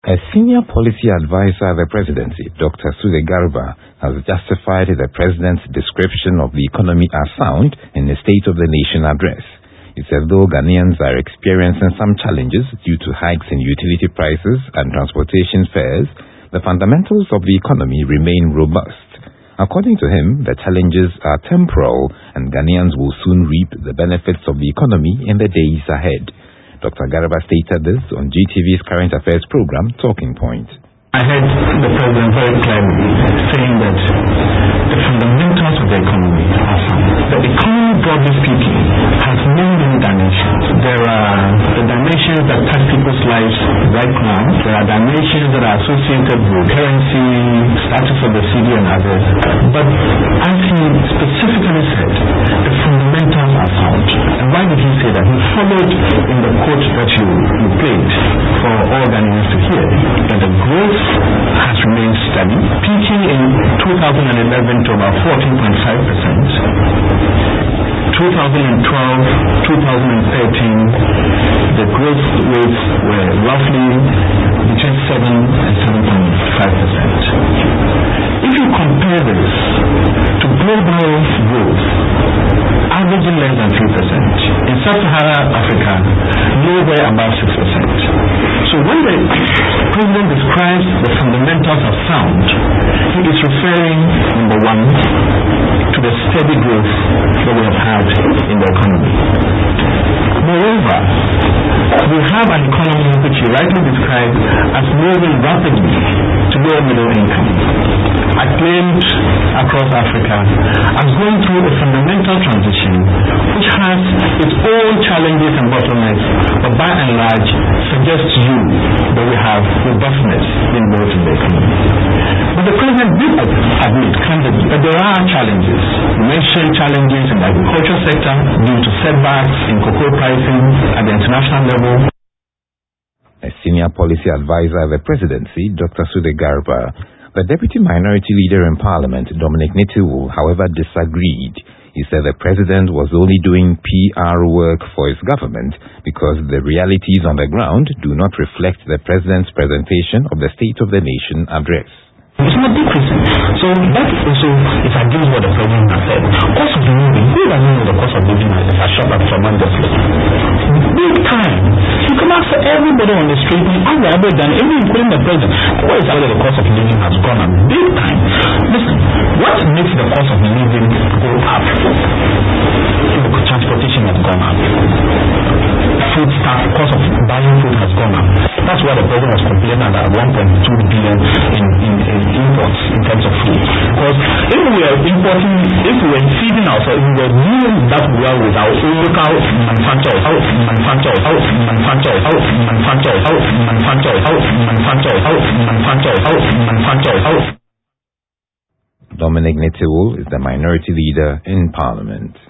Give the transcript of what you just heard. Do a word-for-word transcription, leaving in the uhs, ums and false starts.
A senior policy advisor at the presidency, Doctor Sude Garba, has justified the president's description of the economy as sound in the State of the Nation address. He said though Ghanaians are experiencing some challenges due to hikes in utility prices and transportation fares, the fundamentals of the economy remain robust. According to him, the challenges are temporal and Ghanaians will soon reap the benefits of the economy in the days ahead. Doctor Garba stated this on G T V's Current Affairs program, Talking Point. I heard the president very clearly saying that the fundamentals of the economy are sound. The economy, broadly speaking, has many, many dimensions. There are the dimensions that touch people's lives right now. There are dimensions that are associated with currency, status of the city and others. But as he specifically said, the fundamentals are sound. And why did he say that? He followed in the quote that you, you played for all Ghanaians to hear, that the growth has remained steady, peaking in two thousand eleven to about fourteen point five percent. twenty twelve to twenty thirteen, the growth rates were roughly between seven and seven point five percent. If you compare this to global growth, averaging less than three percent, in sub-Saharan Africa, nowhere above six percent. So when the president describes the fundamentals of sound, he is referring, number one, to the steady growth that we have had in the economy. Moreover, we have an economy which he rightly described as moving rapidly to lower middle income, acclaimed across Africa, as going through a fundamental transition which has its own challenges and bottlenecks, but by and large suggests to you that we have robustness in both in the economy. But the president did admit candidly that there are challenges. He mentioned challenges in the agriculture sector due to setbacks in cocoa pricing at the international level. A senior policy advisor at the presidency, Doctor Sude Garba, the deputy minority leader in parliament, Dominic Nitiwul, however, disagreed. He said the president was only doing P R work for his government because the realities on the ground do not reflect the president's presentation of the State of the Nation address. It's not decreasing. So that is also is against what the president has said. Cost of living, who doesn't know the cost of living has shot up tremendously? Big time. You can ask everybody on the street, and ask the average, and even including the president, what is actually the cost of living has gone up big time. Listen, what makes the cost of living go up? The transportation has gone up. Food stuff, the cost of buying food has gone up. That's why the president was complaining about one point two billion in, in, in imports in terms of food. Because if we are importing, if we were feeding ourselves, we were doing that well with our local manufacturers, our manufacturers, our manufacturers, our manufacturers, our manufacturers, our manufacturers, our manufacturers, our manufacturers, our Dominic Nitiwul is the minority leader in parliament.